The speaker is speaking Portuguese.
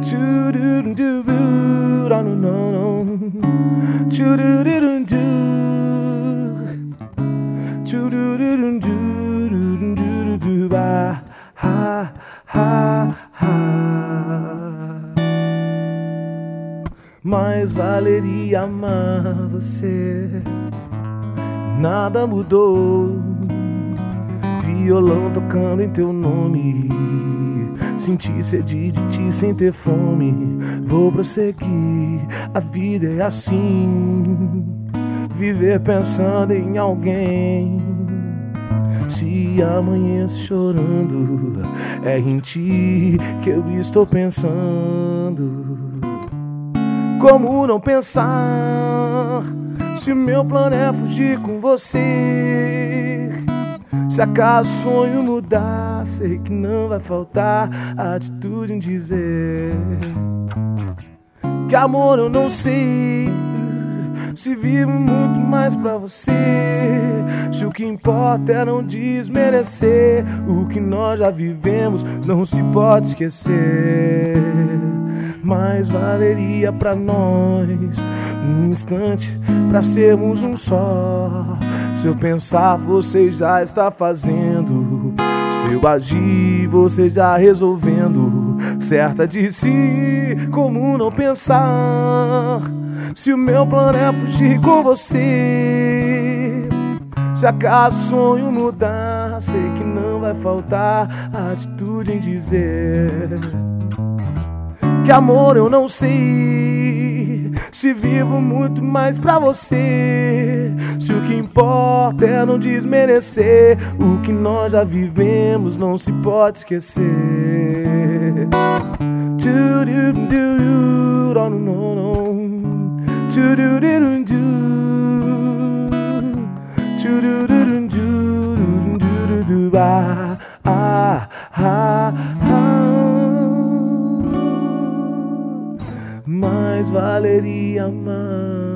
Mais valeria amar você. Nada mudou. Violão tocando em teu nome. Senti sede de ti sem ter fome. Vou prosseguir, a vida é assim. Viver pensando em alguém. Se amanhece chorando, é em ti que eu estou pensando. Como não pensar, se o meu plano é fugir com você? Se acaso o sonho mudar, sei que não vai faltar atitude em dizer que amor eu não sei se vivo muito mais pra você. Se o que importa é não desmerecer o que nós já vivemos, não se pode esquecer. Mais valeria pra nós um instante pra sermos um só. Se eu pensar, você já está fazendo. Se eu agir, você já resolvendo. Certa de si, como não pensar? Se o meu plano é fugir com você. Se acaso o sonho mudar, sei que não vai faltar atitude em dizer que amor eu não sei se vivo muito mais pra você. Se o que importa é não desmerecer o que nós já vivemos, não se pode esquecer. Mais valeria amar.